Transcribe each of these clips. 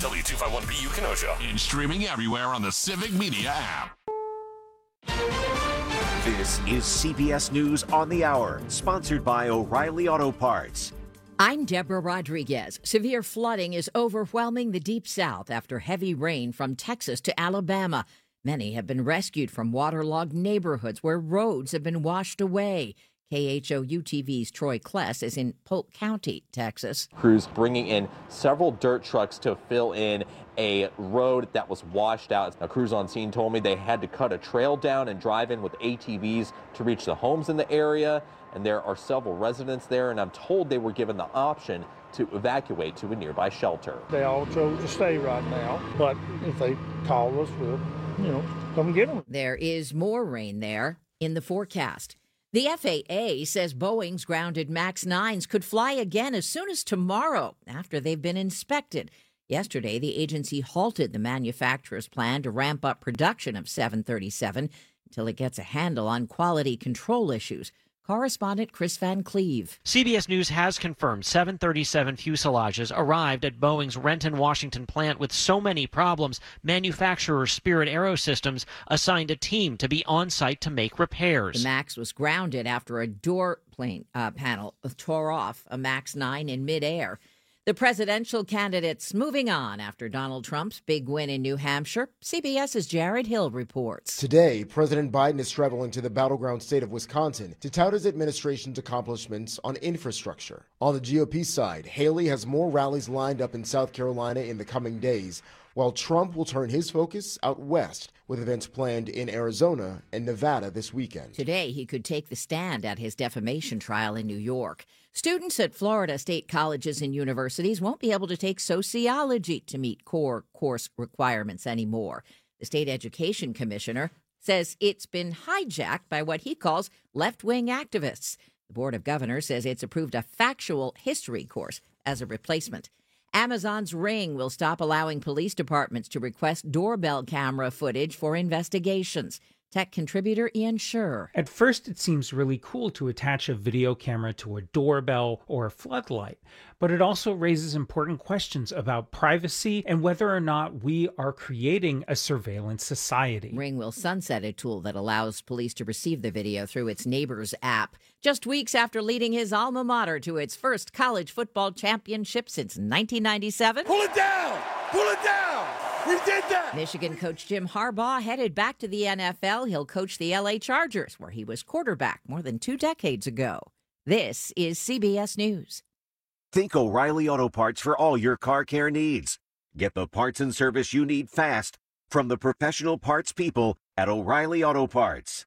W251BU Kenosha. And streaming everywhere on the Civic Media app. This is CBS News on the Hour, sponsored by O'Reilly Auto Parts. I'm Deborah Rodriguez. Severe flooding is overwhelming the Deep South after heavy rain from Texas to Alabama. Many have been rescued from waterlogged neighborhoods where roads have been washed away. KHOU-TV's Troy Kless is in Polk County, Texas. Crews bringing in several dirt trucks to fill in a road that was washed out. Now, crews on scene told me they had to cut a trail down and drive in with ATVs to reach the homes in the area. And there are several residents there, and I'm told they were given the option to evacuate to a nearby shelter. They all chose to stay right now, but if they call us, we'll, come get them. There is more rain there in the forecast. The FAA says Boeing's grounded MAX 9s could fly again as soon as tomorrow after they've been inspected. Yesterday, the agency halted the manufacturer's plan to ramp up production of 737 until it gets a handle on quality control issues. Correspondent Chris Van Cleve. CBS News has confirmed 737 fuselages arrived at Boeing's Renton, Washington plant with so many problems, manufacturer Spirit AeroSystems assigned a team to be on site to make repairs. The MAX was grounded after a door panel tore off a MAX 9 in midair. The presidential candidates moving on after Donald Trump's big win in New Hampshire. CBS's Jared Hill reports. Today, President Biden is traveling to the battleground state of Wisconsin to tout his administration's accomplishments on infrastructure. On the GOP side, Haley has more rallies lined up in South Carolina in the coming days, while Trump will turn his focus out west with events planned in Arizona and Nevada this weekend. Today, he could take the stand at his defamation trial in New York. Students at Florida state colleges and universities won't be able to take sociology to meet core course requirements anymore. The state education commissioner says it's been hijacked by what he calls left-wing activists. The Board of Governors says it's approved a factual history course as a replacement. Amazon's Ring will stop allowing police departments to request doorbell camera footage for investigations. Tech contributor Ian Scherr. At first, it seems really cool to attach a video camera to a doorbell or a floodlight, but it also raises important questions about privacy and whether or not we are creating a surveillance society. Ring will sunset a tool that allows police to receive the video through its Neighbors app. Just weeks after leading his alma mater to its first college football championship since 1997. Pull it down! Pull it down! We did that! Michigan coach Jim Harbaugh headed back to the NFL. He'll coach the LA Chargers, where he was quarterback more than 2 decades ago. This is CBS News. Think O'Reilly Auto Parts for all your car care needs. Get the parts and service you need fast from the professional parts people at O'Reilly Auto Parts.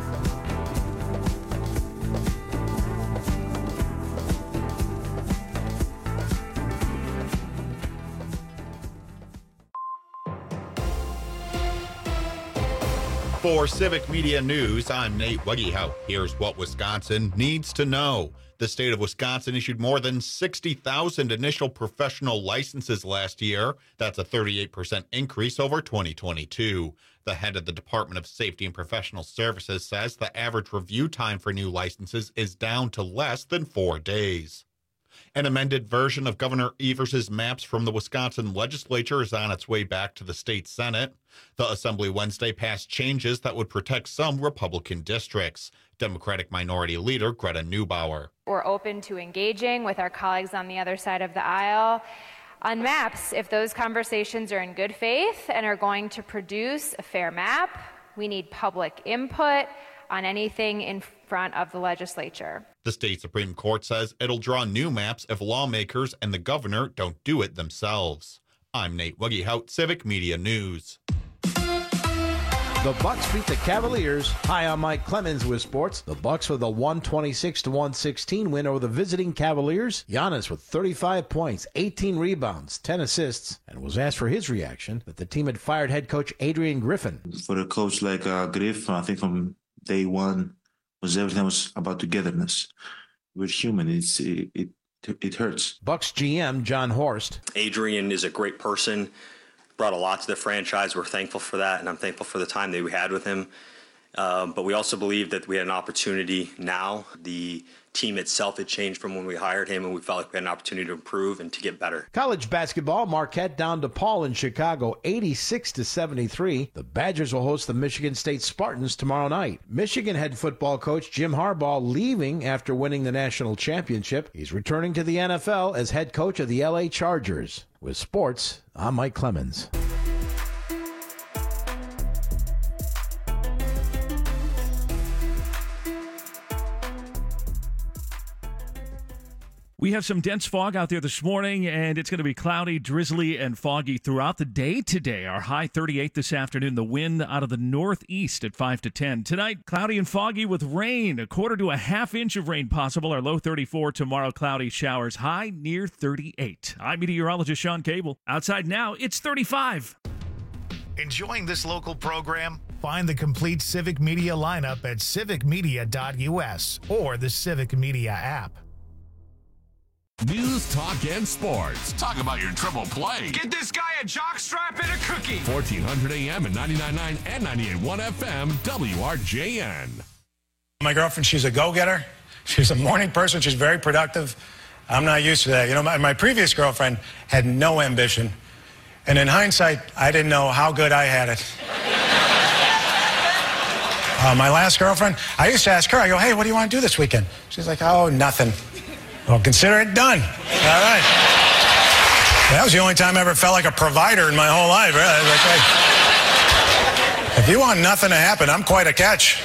For Civic Media News, I'm Nate Wuggyhout. Here's what Wisconsin needs to know. The state of Wisconsin issued more than 60,000 initial professional licenses last year. That's a 38% increase over 2022. The head of the Department of Safety and Professional Services says the average review time for new licenses is down to less than 4 days. An amended version of Governor Evers' maps from the Wisconsin legislature is on its way back to the state Senate. The Assembly Wednesday passed changes that would protect some Republican districts. Democratic Minority Leader Greta Neubauer. We're open to engaging with our colleagues on the other side of the aisle on maps. If those conversations are in good faith and are going to produce a fair map, we need public input on anything in front of the legislature. The state Supreme Court says it'll draw new maps if lawmakers and the governor don't do it themselves. I'm Nate Wuggyhout, Civic Media News. The Bucks beat the Cavaliers. Hi, I'm Mike Clemens with sports. The Bucks with a 126-116 win over the visiting Cavaliers. Giannis with 35 points, 18 rebounds, 10 assists, and was asked for his reaction that the team had fired head coach Adrian Griffin. For a coach like Griff, I think from day one was everything was about togetherness. We're human. It hurts. Bucks GM John Horst. Adrian is a great person. Brought a lot to the franchise. We're thankful for that, and I'm thankful for the time that we had with him. But we also believe that we had an opportunity now. The team itself had changed from when we hired him, and we felt like we had an opportunity to improve and to get better. College basketball, Marquette down DePaul in Chicago, 86-73. The Badgers will host the Michigan State Spartans tomorrow night. Michigan head football coach Jim Harbaugh leaving after winning the national championship. He's returning to the NFL as head coach of the LA Chargers. With sports, I'm Mike Clemens. We have some dense fog out there this morning, and it's going to be cloudy, drizzly, and foggy throughout the day today. Our high 38 this afternoon. The wind out of the northeast at 5 to 10. Tonight, cloudy and foggy with rain. 1/4 to a 1/2 inch of rain possible. Our low 34. Tomorrow, cloudy showers. High near 38. I'm meteorologist Sean Cable. Outside now, it's 35. Enjoying this local program? Find the complete Civic Media lineup at civicmedia.us or the Civic Media app. News, talk, and sports. Talk about your triple play. Get this guy a jockstrap and a cookie. 1400 AM and 99.9 and 98.1 FM, WRJN. My girlfriend, she's a go-getter. She's a morning person. She's very productive. I'm not used to that. You know, my previous girlfriend had no ambition. And in hindsight, I didn't know how good I had it. My last girlfriend, I used to ask her, I go, hey, what do you want to do this weekend? She's like, oh, nothing. Well, consider it done. All right. That was the only time I ever felt like a provider in my whole life. Right? Like, hey, if you want nothing to happen, I'm quite a catch.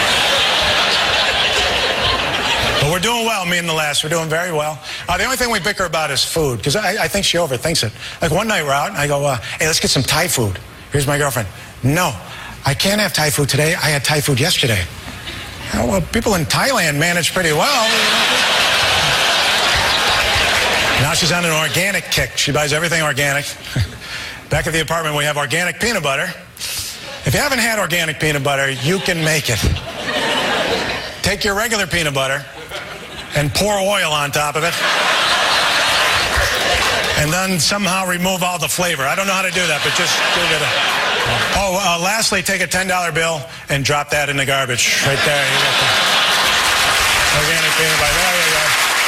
But we're doing well, me and the lass. We're doing very well. The only thing we bicker about is food, because I think she overthinks it. Like one night we're out, and I go, hey, let's get some Thai food. Here's my girlfriend. No, I can't have Thai food today. I had Thai food yesterday. Well, people in Thailand manage pretty well. Now she's on an organic kick. She buys everything organic. Back at the apartment, we have organic peanut butter. If you haven't had organic peanut butter, you can make it. Take your regular peanut butter and pour oil on top of it. And then somehow remove all the flavor. I don't know how to do that, but just do it. Lastly, take a $10 bill and drop that in the garbage. Right there. You got the organic peanut butter. There you go.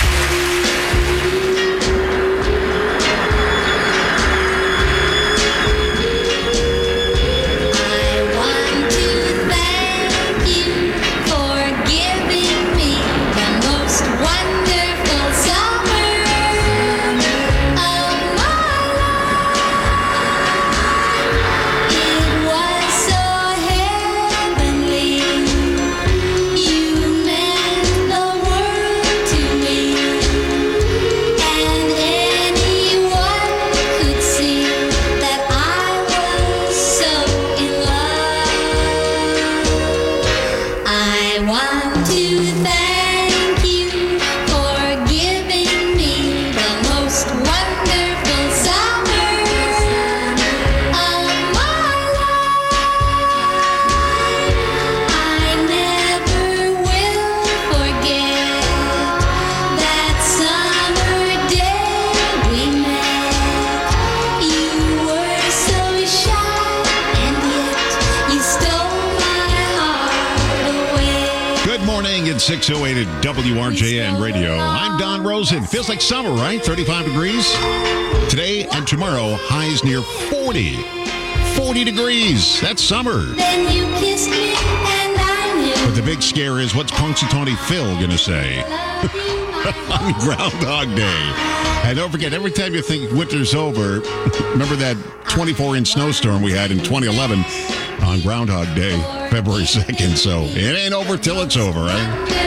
It's 6:08 at WRJN Radio. I'm Don Rosen. Feels like summer, right? 35 degrees. Today and tomorrow, highs near 40. 40 degrees. That's summer. Then you kissed me and I knew. But the big scare is, what's Punxsutawney Phil going to say on Groundhog Day? And don't forget, every time you think winter's over, remember that 24-inch snowstorm we had in 2011 on Groundhog Day, February 2nd. So it ain't over till it's over, right?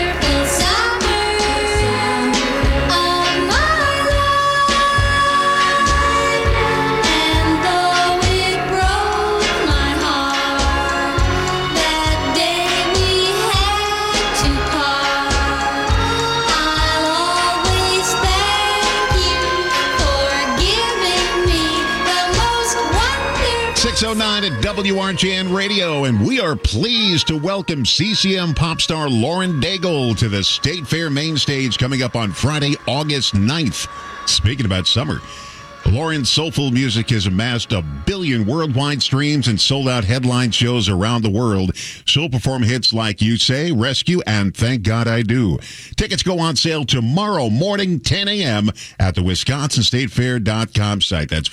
At WRJN Radio, and we are pleased to welcome CCM pop star Lauren Daigle to the State Fair main stage coming up on Friday, August 9th. Speaking about summer, Lauren's soulful music has amassed 1 billion worldwide streams and sold out headline shows around the world. She'll perform hits like You Say, Rescue, and Thank God I Do. Tickets go on sale tomorrow morning, 10 a.m. at the WisconsinStateFair.com site. That's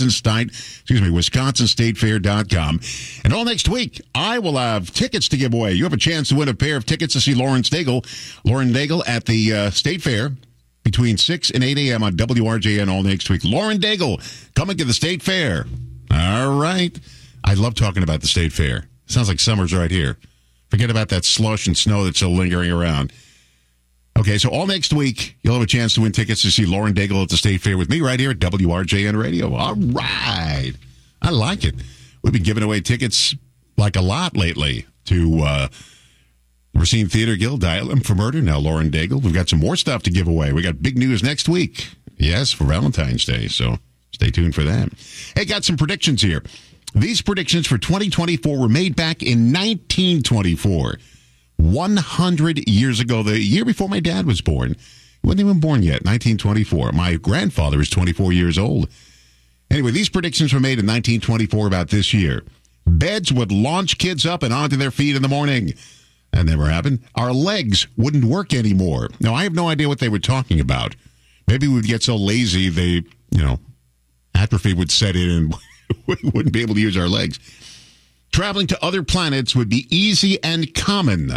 WisconsinStateFair.com. And all next week, I will have tickets to give away. You have a chance to win a pair of tickets to see Lauren Daigle at the State Fair between 6 and 8 a.m. on WRJN all next week. Lauren Daigle coming to the State Fair. All right. I love talking about the State Fair. Sounds like summer's right here. Forget about that slush and snow that's still lingering around. Okay, so all next week, you'll have a chance to win tickets to see Lauren Daigle at the State Fair with me right here at WRJN Radio. All right. I like it. We've been giving away tickets like a lot lately to Racine Theater Guild, Dial M for Murder, now Lauren Daigle. We've got some more stuff to give away. We got big news next week. Yes, for Valentine's Day, so stay tuned for that. Hey, got some predictions here. These predictions for 2024 were made back in 1924, 100 years ago, the year before my dad was born. He wasn't even born yet, 1924. My grandfather is 24 years old. Anyway, these predictions were made in 1924 about this year. Beds would launch kids up and onto their feet in the morning. That never happened. Our legs wouldn't work anymore. Now, I have no idea what they were talking about. Maybe we'd get so lazy they, atrophy would set in and we wouldn't be able to use our legs. Traveling to other planets would be easy and common.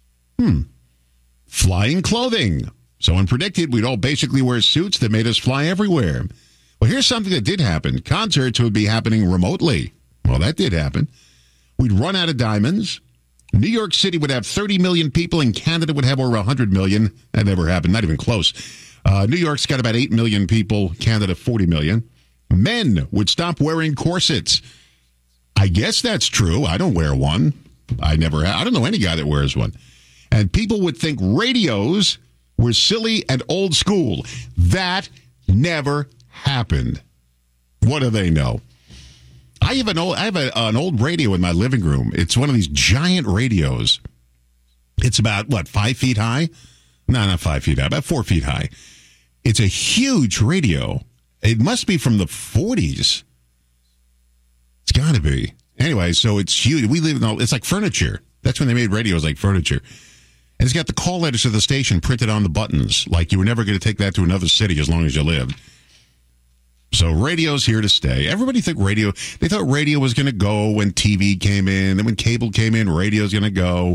Flying clothing. Someone predicted we'd all basically wear suits that made us fly everywhere. Well, here's something that did happen. Concerts would be happening remotely. Well, that did happen. We'd run out of diamonds. New York City would have 30 million people, and Canada would have over 100 million. That never happened, not even close. New York's got about 8 million people, Canada 40 million. Men would stop wearing corsets. I guess that's true. I don't wear one. I don't know any guy that wears one. And people would think radios were silly and old school. That never happened. What do they know? I have an old radio in my living room. It's one of these giant radios. It's about, 5 feet high? No, not 5 feet high, about 4 feet high. It's a huge radio. It must be from the 40s. It's got to be. Anyway, so it's huge. It's like furniture. That's when they made radios like furniture. And it's got the call letters of the station printed on the buttons, like you were never going to take that to another city as long as you lived. So radio's here to stay. Everybody they thought radio was going to go when TV came in. Then when cable came in, radio's going to go.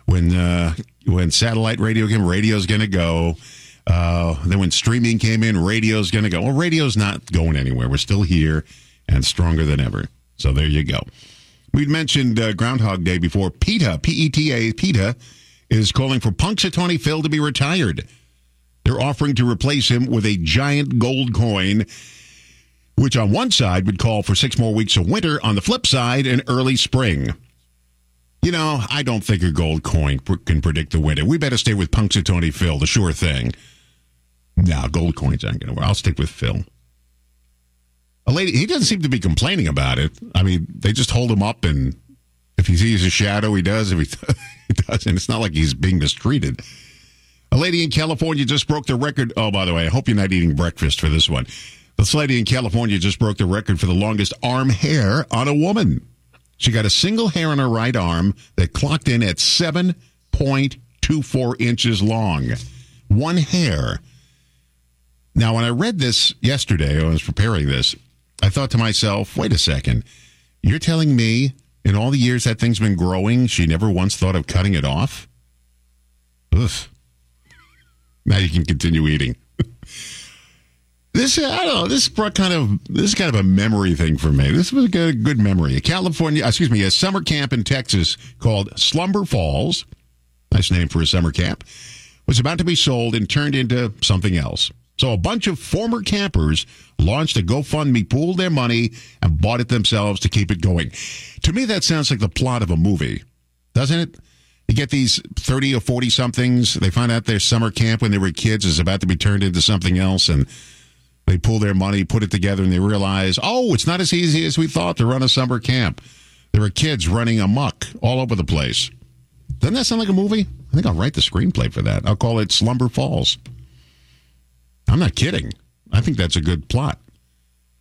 When satellite radio came, radio's going to go. Then when streaming came in, radio's going to go. Well, radio's not going anywhere. We're still here and stronger than ever. So there you go. We'd mentioned Groundhog Day before. PETA, P-E-T-A, PETA, is calling for Punxsutawney Phil to be retired. They're offering to replace him with a giant gold coin, which on one side would call for 6 more weeks of winter, on the flip side, an early spring. I don't think a gold coin can predict the winter. We better stay with Punxsutawney Phil, the sure thing. No, gold coins aren't going to work. I'll stick with Phil. A lady, he doesn't seem to be complaining about it. I mean, they just hold him up, and if he sees a shadow, he does. If he doesn't, it's not like he's being mistreated. A lady in California just broke the record. Oh, by the way, I hope you're not eating breakfast for this one. This lady in California just broke the record for the longest arm hair on a woman. She got a single hair on her right arm that clocked in at 7.24 inches long. One hair. Now, when I read this yesterday, when I was preparing this, I thought to myself, wait a second. You're telling me in all the years that thing's been growing, she never once thought of cutting it off? Ugh. Now you can continue eating. This is kind of a memory thing for me. This was a good memory. A summer camp in Texas called Slumber Falls, nice name for a summer camp, was about to be sold and turned into something else. So a bunch of former campers launched a GoFundMe, pooled their money, and bought it themselves to keep it going. To me, that sounds like the plot of a movie, doesn't it? You get these 30 or 40-somethings, they find out their summer camp when they were kids is about to be turned into something else, and they pull their money, put it together, and they realize, it's not as easy as we thought to run a summer camp. There are kids running amok all over the place. Doesn't that sound like a movie? I think I'll write the screenplay for that. I'll call it Slumber Falls. I'm not kidding. I think that's a good plot.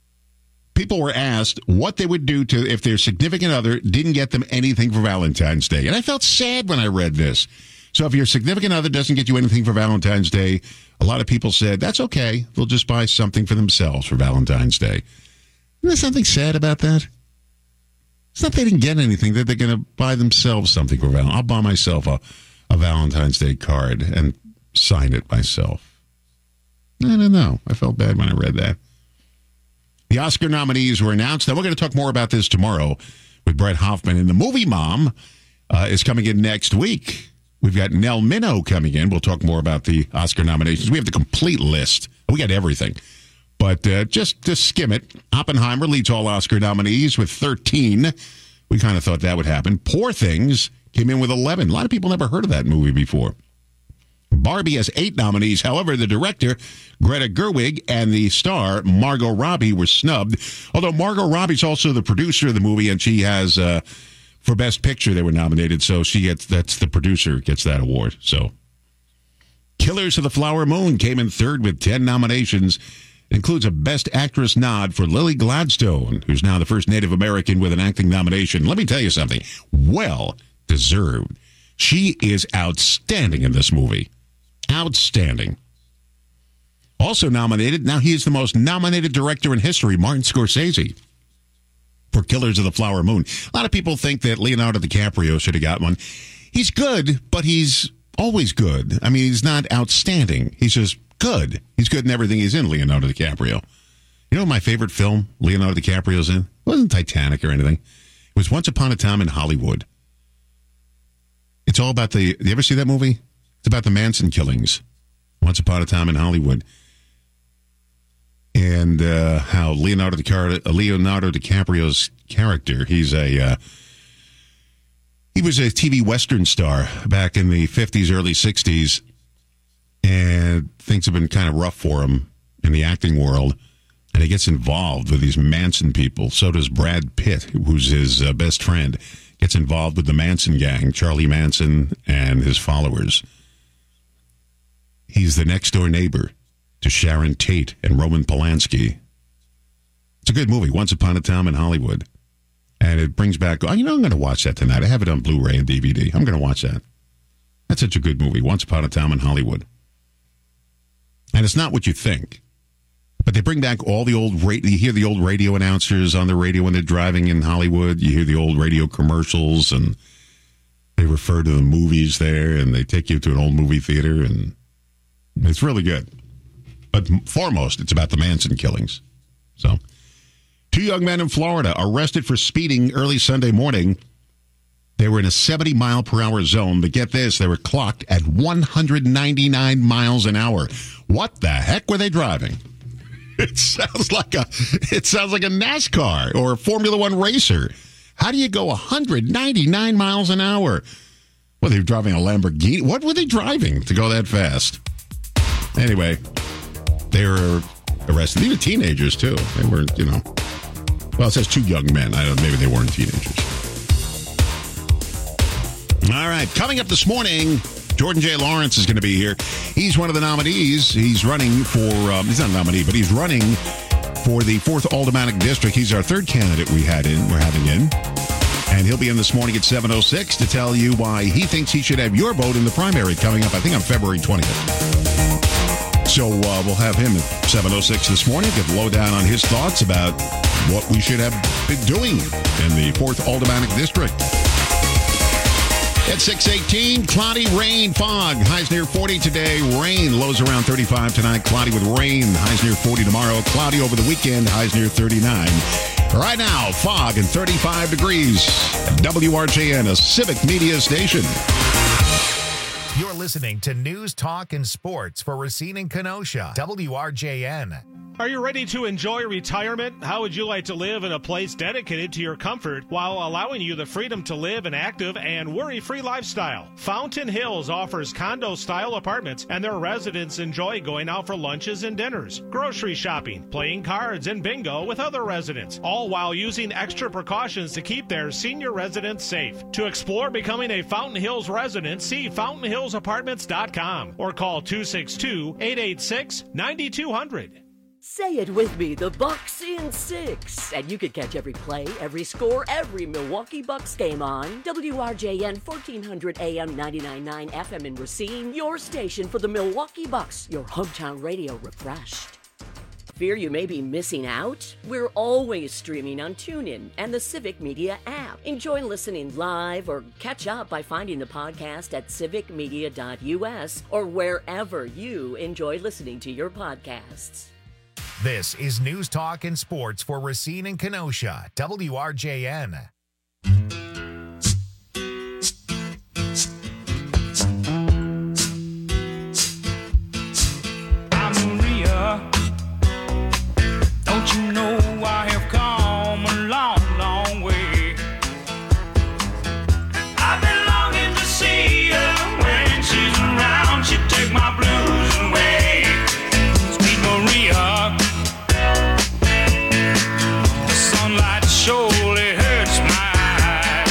people were asked what they would do to if their significant other didn't get them anything for Valentine's Day. And I felt sad when I read this. So if your significant other doesn't get you anything for Valentine's Day, a lot of people said, that's okay. They'll just buy something for themselves for Valentine's Day. Isn't there something sad about that? It's not they didn't get anything, that they're going to buy themselves something for Valentine's Day. I'll buy myself a Valentine's Day card and sign it myself. I don't know. I felt bad when I read that. The Oscar nominees were announced. Now, we're going to talk more about this tomorrow with Brett Hoffman. And the Movie Mom is coming in next week. We've got Nell Minow coming in. We'll talk more about the Oscar nominations. We have the complete list. We got everything. But just to skim it, Oppenheimer leads all Oscar nominees with 13. We kind of thought that would happen. Poor Things came in with 11. A lot of people never heard of that movie before. Barbie has 8 nominees. However, the director, Greta Gerwig, and the star, Margot Robbie, were snubbed. Although Margot Robbie's also the producer of the movie, and she has, for Best Picture, they were nominated. So that's the producer gets that award. So, Killers of the Flower Moon came in third with 10 nominations. It includes a Best Actress nod for Lily Gladstone, who's now the first Native American with an acting nomination. Let me tell you something. Well deserved. She is outstanding in this movie. Outstanding. Also nominated, now he is the most nominated director in history, Martin Scorsese, for Killers of the Flower Moon. A lot of people think that Leonardo DiCaprio should have got one. He's good, but he's always good. I mean, he's not outstanding. He's just good. He's good in everything he's in, Leonardo DiCaprio. You know what my favorite film Leonardo DiCaprio's in? It wasn't Titanic or anything. It was Once Upon a Time in Hollywood. It's all about you ever see that movie? It's about the Manson killings. Once Upon a Time in Hollywood. And how Leonardo DiCaprio's character, he was a TV Western star back in the 50s, early 60s. And things have been kind of rough for him in the acting world. And he gets involved with these Manson people. So does Brad Pitt, who's his best friend. Gets involved with the Manson gang, Charlie Manson and his followers. He's the next-door neighbor to Sharon Tate and Roman Polanski. It's a good movie, Once Upon a Time in Hollywood. And it brings back, I'm going to watch that tonight. I have it on Blu-ray and DVD. I'm going to watch that. That's such a good movie, Once Upon a Time in Hollywood. And it's not what you think. But they bring back all the old radio. You hear the old radio announcers on the radio when they're driving in Hollywood. You hear the old radio commercials, and they refer to the movies there, and they take you to an old movie theater, and it's really good. But foremost, it's about the Manson killings. So, 2 young men in Florida arrested for speeding early Sunday morning. They were in a 70-mile-per-hour zone, but get this, they were clocked at 199 miles an hour. What the heck were they driving? It sounds like a NASCAR or a Formula One racer. How do you go 199 miles an hour? Well, they were driving a Lamborghini. What were they driving to go that fast? Anyway, they were arrested. These were teenagers, too. They weren't, well, it says 2 young men. I don't know, maybe they weren't teenagers. All right, coming up this morning, Jordan J. Lawrence is going to be here. He's one of the nominees. He's running for, he's not a nominee, but he's running for the 4th Aldermanic District. He's our 3rd candidate we're having in. And he'll be in this morning at 7:06 to tell you why he thinks he should have your vote in the primary coming up, I think, on February 20th. So we'll have him at 7:06 this morning, get the lowdown on his thoughts about what we should have been doing in the 4th Aldermanic District. At 6:18, cloudy, rain, fog. Highs near 40 today. Rain, lows around 35 tonight. Cloudy with rain. Highs near 40 tomorrow. Cloudy over the weekend. Highs near 39. Right now, fog and 35 degrees. WRJN, a civic media station. You're listening to News, Talk, and Sports for Racine and Kenosha. WRJN. Are you ready to enjoy retirement? How would you like to live in a place dedicated to your comfort while allowing you the freedom to live an active and worry-free lifestyle? Fountain Hills offers condo-style apartments, and their residents enjoy going out for lunches and dinners, grocery shopping, playing cards, and bingo with other residents, all while using extra precautions to keep their senior residents safe. To explore becoming a Fountain Hills resident, see fountainhillsapartments.com or call 262-886-9200. Say it with me, the Bucks in 6. And you can catch every play, every score, every Milwaukee Bucks game on WRJN 1400 AM 99.9 FM in Racine, your station for the Milwaukee Bucks, your hometown radio refreshed. Fear you may be missing out? We're always streaming on TuneIn and the Civic Media app. Enjoy listening live or catch up by finding the podcast at civicmedia.us or wherever you enjoy listening to your podcasts. This is News Talk and Sports for Racine and Kenosha, WRJN. I'm Maria. Don't you know I have come a long, long way? I've been longing to see her. When she's around, she take my blues away. Sweet Maria, the sunlight surely hurts my eyes.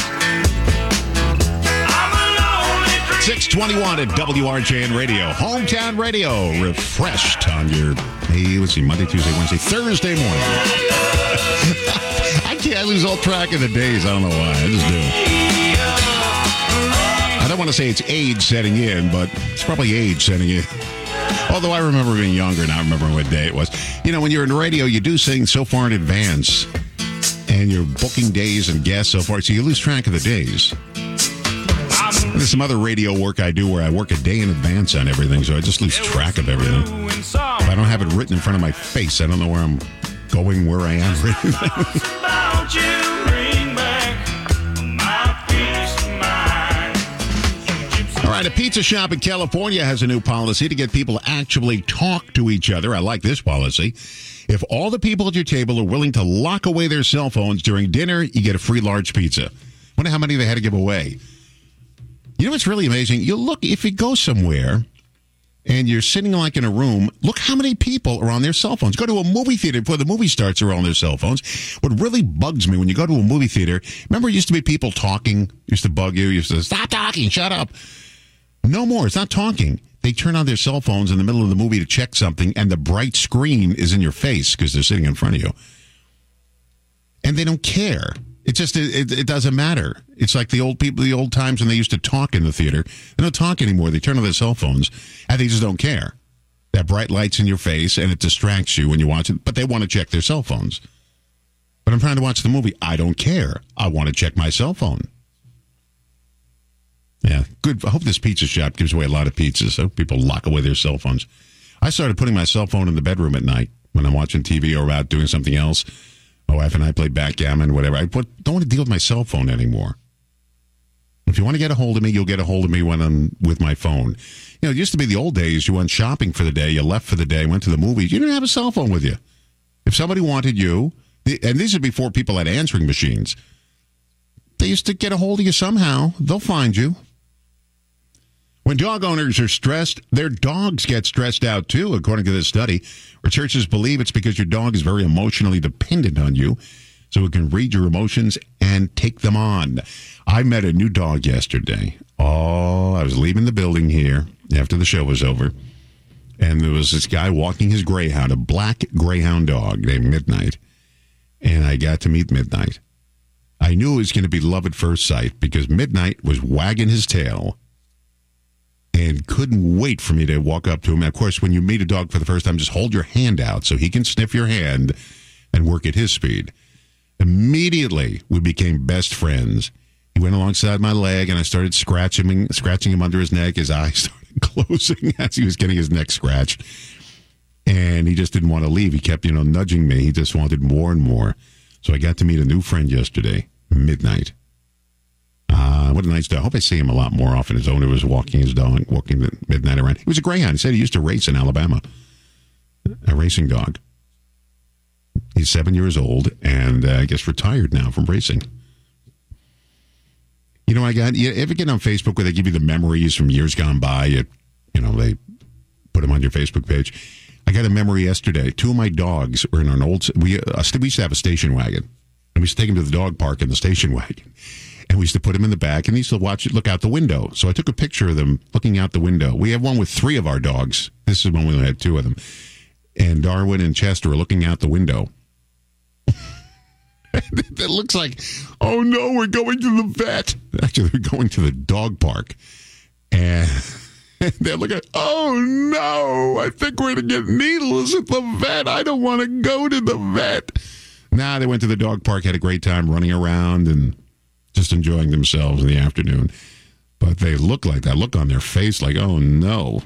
I'm a lonely dream. 621 at WRJN Radio, hometown radio, refreshed on your, hey, let's see, Monday, Tuesday, Wednesday, Thursday morning. I lose all track of the days. I don't know why. I just do. I don't want to say it's age setting in, but it's probably age setting in. Although I remember being younger and I remember what day it was. You know, when you're in radio, you do things so far in advance. And you're booking days and guests so far, so you lose track of the days. There's some other radio work I do where I work a day in advance on everything, so I just lose track of everything. If I don't have it written in front of my face, I don't know where I'm going, where I am. All right, a pizza shop in California has a new policy to get people to actually talk to each other. I like this policy. If all the people at your table are willing to lock away their cell phones during dinner, you get a free large pizza. Wonder how many they had to give away. You know what's really amazing? You look, if you go somewhere and you're sitting like in a room, look how many people are on their cell phones. Go to a movie theater before the movie starts, are on their cell phones. What really bugs me when you go to a movie theater, remember it used to be people talking, used to bug you, used to stop talking, shut up. No more. It's not talking. They turn on their cell phones in the middle of the movie to check something, and the bright screen is in your face because they're sitting in front of you. And they don't care. It just, it doesn't matter. It's like the old people, the old times when they used to talk in the theater. They don't talk anymore. They turn on their cell phones, and they just don't care. That bright light's in your face, and it distracts you when you watch it, but they want to check their cell phones. But I'm trying to watch the movie. I don't care. I want to check my cell phone. Yeah, good. I hope this pizza shop gives away a lot of pizzas. I hope people lock away their cell phones. I started putting my cell phone in the bedroom at night when I'm watching TV or out doing something else. My wife and I play backgammon, whatever. I don't want to deal with my cell phone anymore. If you want to get a hold of me, you'll get a hold of me when I'm with my phone. You know, it used to be the old days. You went shopping for the day, you left for the day, went to the movies. You didn't have a cell phone with you. If somebody wanted you, and these are before people had answering machines, they used to get a hold of you somehow. They'll find you. When dog owners are stressed, their dogs get stressed out too, according to this study. Researchers believe it's because your dog is very emotionally dependent on you, so it can read your emotions and take them on. I met a new dog yesterday. Oh, I was leaving the building here after the show was over, and there was this guy walking his greyhound, a black greyhound dog named Midnight, and I got to meet Midnight. I knew it was going to be love at first sight because Midnight was wagging his tail and couldn't wait for me to walk up to him. And of course, when you meet a dog for the first time, just hold your hand out so he can sniff your hand and work at his speed. Immediately, we became best friends. He went alongside my leg, and I started scratching him under his neck. His eyes started closing as he was getting his neck scratched. And he just didn't want to leave. He kept, nudging me. He just wanted more and more. So I got to meet a new friend yesterday, Midnight. What a nice dog. I hope I see him a lot more often. His owner was walking his dog, walking the Midnight around. He was a greyhound. He said he used to race in Alabama. A racing dog. He's 7 years old and I guess retired now from racing. You ever get on Facebook where they give you the memories from years gone by? They put them on your Facebook page. I got a memory yesterday. Two of my dogs were in an old, we used to have a station wagon. And we used to take them to the dog park in the station wagon. And we used to put him in the back, and he used to look out the window. So I took a picture of them looking out the window. We have one with three of our dogs. This is when we only had two of them. and Darwin and Chester are looking out the window. It looks like, oh no, we're going to the vet. Actually, they're going to the dog park. And they're looking, oh no, I think we're going to get needles at the vet. I don't want to go to the vet. Nah, they went to the dog park, had a great time running around and just enjoying themselves in the afternoon. But they look like that look on their face like, oh no.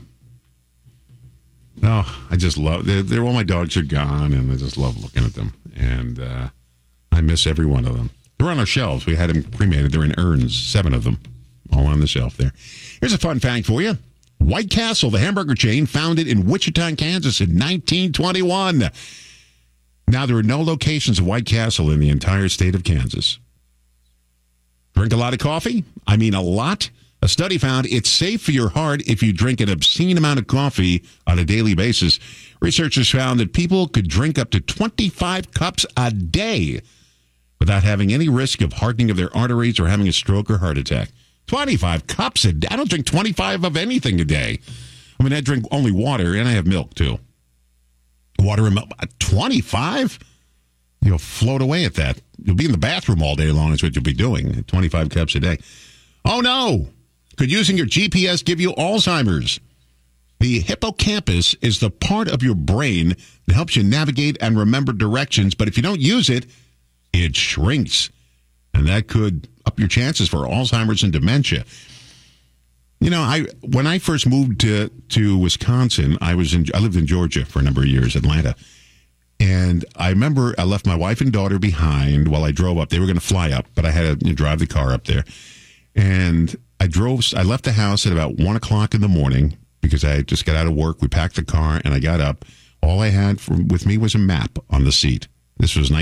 No, I just love, they're all my dogs are gone, and I just love looking at them. And I miss every one of them. They're on our shelves. We had them cremated. They're in urns, 7 of them, all on the shelf there. Here's a fun fact for you. White Castle, the hamburger chain, founded in Wichita, Kansas in 1921. Now, there are no locations of White Castle in the entire state of Kansas. Drink a lot of coffee? I mean a lot. A study found it's safe for your heart if you drink an obscene amount of coffee on a daily basis. Researchers found that people could drink up to 25 cups a day without having any risk of hardening of their arteries or having a stroke or heart attack. 25 cups a day. I don't drink 25 of anything a day. I mean, I drink only water, and I have milk, too. Water and milk. 25? You'll float away at that. You'll be in the bathroom all day long is what you'll be doing. 25 cups a day. Oh, no. Could using your GPS give you Alzheimer's? The hippocampus is the part of your brain that helps you navigate and remember directions, but if you don't use it, it shrinks. And that could up your chances for Alzheimer's and dementia. You know, when I first moved to Wisconsin, I lived in Georgia for a number of years, Atlanta. And I remember I left my wife and daughter behind while I drove up. They were going to fly up, but I had to drive the car up there. And I left the house at about 1 o'clock in the morning because I just got out of work. We packed the car and I got up. All I had with me was a map on the seat. This was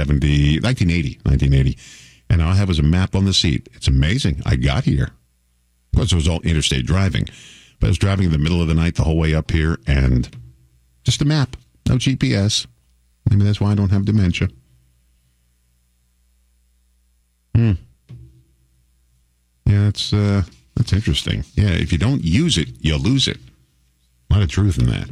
1980. And all I had was a map on the seat. It's amazing. I got here. Of course, it was all interstate driving. But I was driving in the middle of the night the whole way up here and just a map. No GPS. Maybe that's why I don't have dementia. Yeah, that's interesting. Yeah, if you don't use it, you lose it. A lot of truth in that.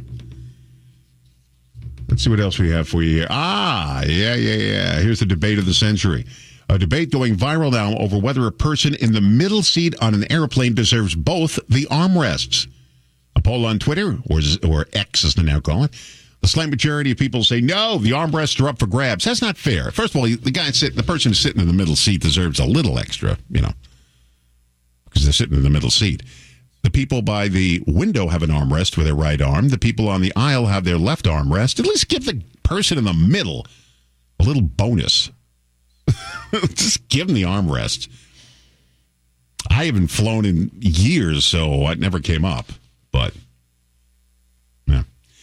Let's see what else we have for you here. Yeah. Here's the debate of the century. A debate going viral now over whether a person in the middle seat on an airplane deserves both the armrests. A poll on Twitter, or X as they now call it, the slight majority of people say, no, the armrests are up for grabs. That's not fair. First of all, the person sitting in the middle seat deserves a little extra, because they're sitting in the middle seat. The people by the window have an armrest for their right arm. The people on the aisle have their left armrest. At least give the person in the middle a little bonus. Just give them the armrest. I haven't flown in years, so it never came up. But, yeah.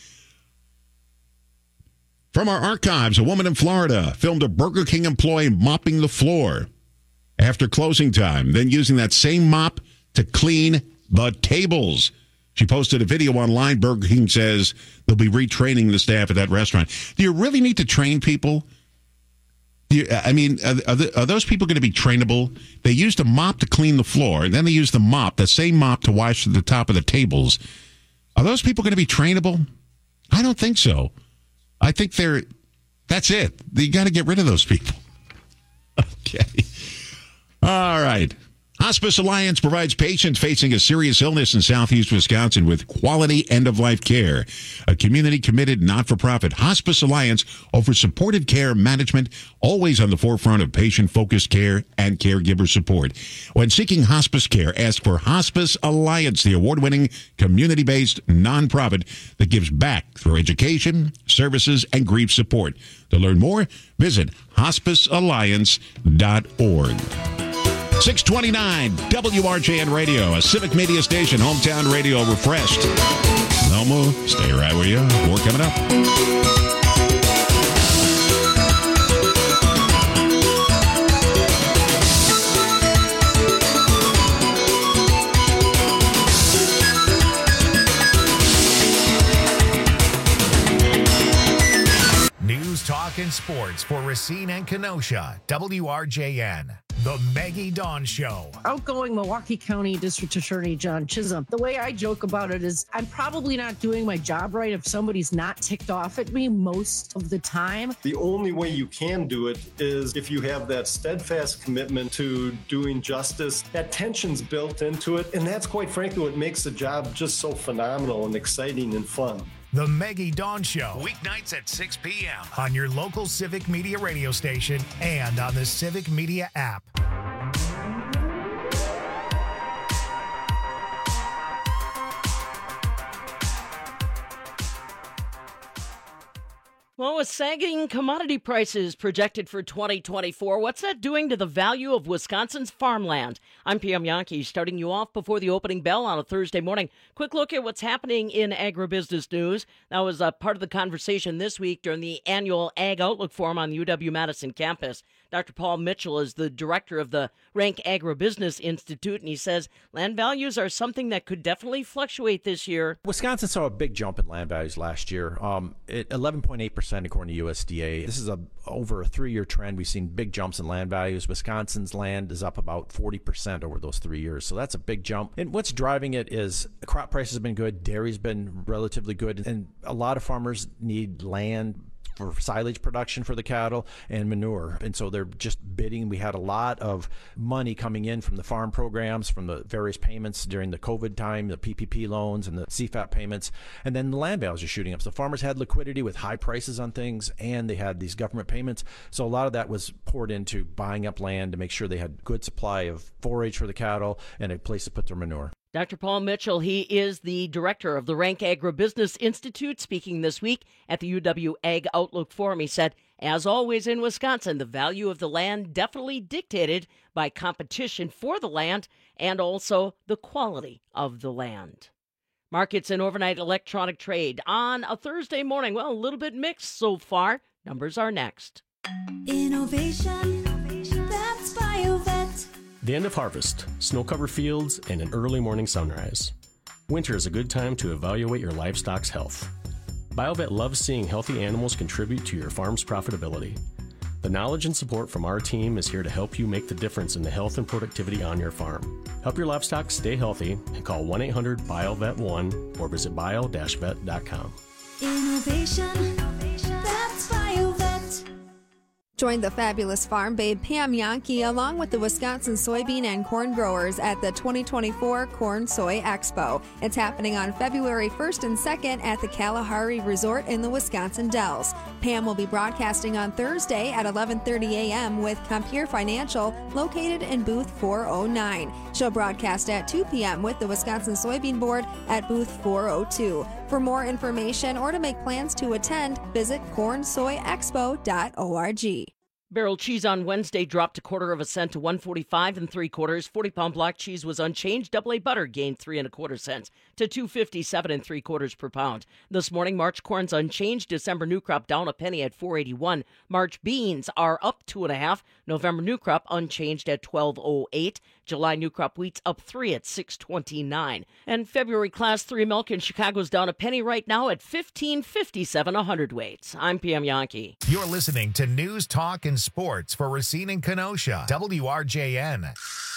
From our archives, a woman in Florida filmed a Burger King employee mopping the floor after closing time, then using that same mop to clean the tables. She posted a video online. Burger King says they'll be retraining the staff at that restaurant. Do you really need to train people? Are those people going to be trainable? They used a mop to clean the floor, and then they used the same mop to wash the top of the tables. Are those people going to be trainable? I don't think so. I think that's it. You got to get rid of those people. Okay. All right. Hospice Alliance provides patients facing a serious illness in southeast Wisconsin with quality end-of-life care. A community-committed, not-for-profit Hospice Alliance offers supported care management, always on the forefront of patient-focused care and caregiver support. When seeking hospice care, ask for Hospice Alliance, the award-winning, community-based nonprofit that gives back through education, services, and grief support. To learn more, visit hospicealliance.org. 629 WRJN Radio, a civic media station, hometown radio refreshed. No move. Stay right where you are. More coming up. News, talk, and sports for Racine and Kenosha. WRJN. The Maggie Dawn Show. Outgoing Milwaukee County District Attorney John Chisholm. The way I joke about it is I'm probably not doing my job right if somebody's not ticked off at me most of the time. The only way you can do it is if you have that steadfast commitment to doing justice. That tension's built into it, and that's quite frankly what makes the job just so phenomenal and exciting and fun. The Maggie Dawn Show, weeknights at 6 p.m. on your local Civic Media radio station and on the Civic Media app. Well, with sagging commodity prices projected for 2024, what's that doing to the value of Wisconsin's farmland? I'm PM Yankee, starting you off before the opening bell on a Thursday morning. Quick look at what's happening in agribusiness news. That was a part of the conversation this week during the annual Ag Outlook Forum on the UW-Madison campus. Dr. Paul Mitchell is the director of the Rank Agribusiness Institute, and he says land values are something that could definitely fluctuate this year. Wisconsin saw a big jump in land values last year, 11.8% according to USDA. This is over a 3-year trend. We've seen big jumps in land values. Wisconsin's land is up about 40% over those 3 years, so that's a big jump. And what's driving it is crop prices have been good, dairy's been relatively good, and a lot of farmers need land for silage production for the cattle and manure. And so they're just bidding. We had a lot of money coming in from the farm programs, from the various payments during the COVID time, the PPP loans and the CFAP payments. And then the land values are shooting up. So farmers had liquidity with high prices on things, and they had these government payments. So a lot of that was poured into buying up land to make sure they had good supply of forage for the cattle and a place to put their manure. Dr. Paul Mitchell, he is the director of the Rank Agribusiness Institute, speaking this week at the UW Ag Outlook Forum. He said, as always in Wisconsin, the value of the land definitely dictated by competition for the land and also the quality of the land. Markets and overnight electronic trade on a Thursday morning. Well, a little bit mixed so far. Numbers are next. Innovation, that's BioVet. The end of harvest, snow-covered fields, and an early morning sunrise. Winter is a good time to evaluate your livestock's health. BioVet loves seeing healthy animals contribute to your farm's profitability. The knowledge and support from our team is here to help you make the difference in the health and productivity on your farm. Help your livestock stay healthy and call 1-800-BioVet1 or visit bio-vet.com. Innovation, that's BioVet. Join the fabulous farm babe Pam Yankee along with the Wisconsin soybean and corn growers at the 2024 Corn Soy Expo. It's happening on February 1st and 2nd at the Kalahari Resort in the Wisconsin Dells. Pam will be broadcasting on Thursday at 11:30 a.m. with Compeer Financial located in booth 409. She'll broadcast at 2 p.m. with the Wisconsin Soybean Board at booth 402. For more information or to make plans to attend, visit cornsoyexpo.org. Barrel cheese on Wednesday dropped 1/4 cent to 1.45 3/4. 40-pound block cheese was unchanged. Double A butter gained 3 1/4 cents to 2.57 3/4 per pound. This morning, March corn's unchanged. December new crop down a penny at 4.81. March beans are up 2 1/2. November new crop unchanged at 12.08. July new crop wheat's up 3 at 6.29. And February class 3 milk in Chicago's down a penny right now at 15.57 a hundredweight. I'm PM Yankee. You're listening to News, Talk, and Sports for Racine and Kenosha. WRJN.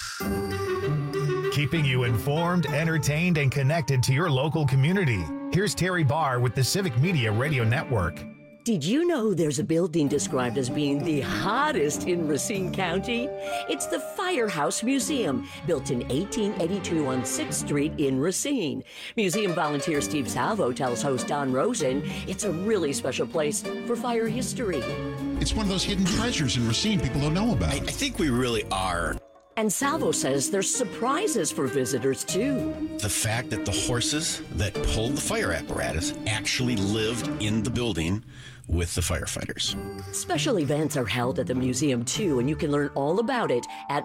Keeping you informed, entertained, and connected to your local community. Here's Terry Barr with the Civic Media Radio Network. Did you know there's a building described as being the hottest in Racine County? It's the Firehouse Museum, built in 1882 on 6th Street in Racine. Museum volunteer Steve Salvo tells host Don Rosen it's a really special place for fire history. It's one of those hidden treasures in Racine people don't know about. I think we really are. And Salvo says there's surprises for visitors, too. The fact that the horses that pulled the fire apparatus actually lived in the building with the firefighters. Special events are held at the museum, too, and you can learn all about it at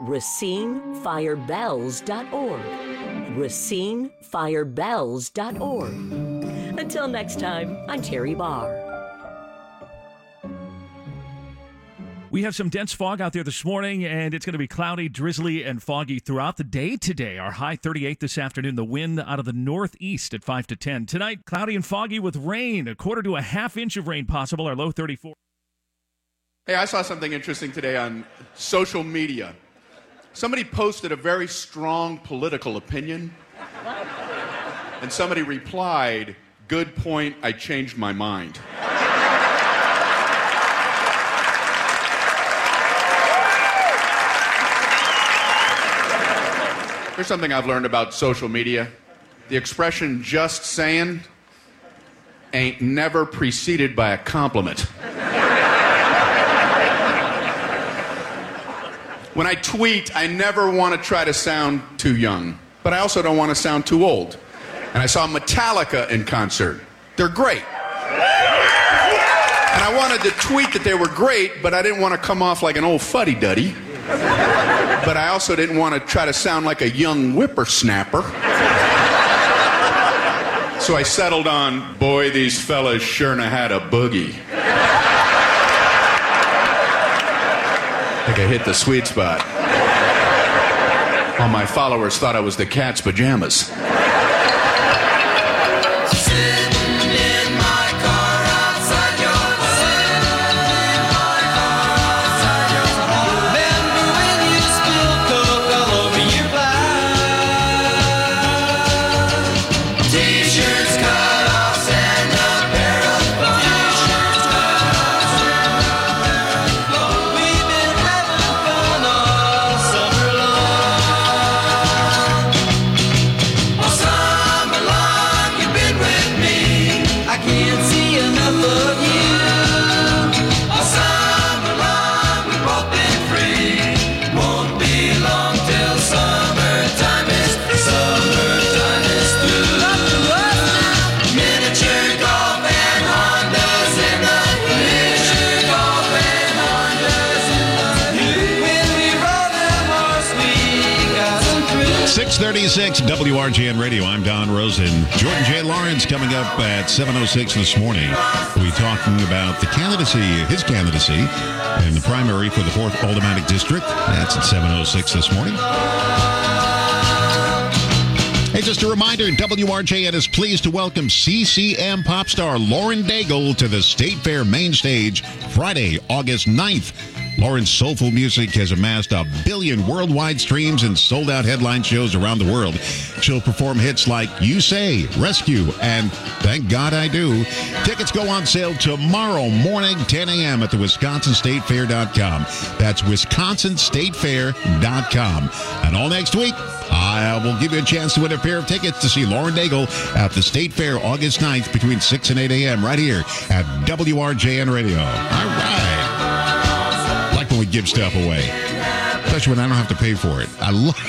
racinefirebells.org. racinefirebells.org. Until next time, I'm Terry Barr. We have some dense fog out there this morning, and it's going to be cloudy, drizzly, and foggy throughout the day today. Our high 38 this afternoon. The wind out of the northeast at 5 to 10. Tonight, cloudy and foggy with rain. 1/4 to a 1/2 inch of rain possible. Our low 34. Hey, I saw something interesting today on social media. Somebody posted a very strong political opinion, and somebody replied, "Good point, I changed my mind." Here's something I've learned about social media. The expression "just saying" ain't never preceded by a compliment. When I tweet, I never want to try to sound too young, but I also don't want to sound too old. And I saw Metallica in concert. They're great. And I wanted to tweet that they were great, but I didn't want to come off like an old fuddy-duddy. But I also didn't want to try to sound like a young whippersnapper. So I settled on, "Boy, these fellas sure know how to boogie." I think I hit the sweet spot. All my followers thought I was the Cat's pajamas. WRJN Radio. I'm Don Rosen. Jordan J. Lawrence coming up at 7:06 this morning. We'll be talking about his candidacy in the primary for the 4th Aldermanic District. That's at 7:06 this morning. Hey, just a reminder, WRJN is pleased to welcome CCM pop star Lauren Daigle to the State Fair main stage Friday, August 9th. Lauren's soulful music has amassed 1 billion worldwide streams and sold-out headline shows around the world. She'll perform hits like You Say, Rescue, and Thank God I Do. Tickets go on sale tomorrow morning, 10 a.m. at the WisconsinStateFair.com. That's WisconsinStateFair.com. And all next week, I will give you a chance to win a pair of tickets to see Lauren Daigle at the State Fair August 9th between 6 and 8 a.m. right here at WRJN Radio. All right. When we give stuff away, especially when I don't have to pay for it. I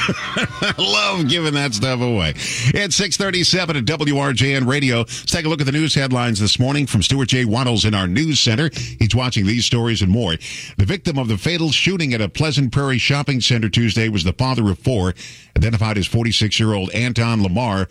love giving that stuff away. It's 6:37 at WRJN Radio. Let's take a look at the news headlines this morning from Stuart J. Waddles in our news center. He's watching these stories and more. The victim of the fatal shooting at a Pleasant Prairie shopping center Tuesday was the father of 4, identified as 46-year-old Anton Lamar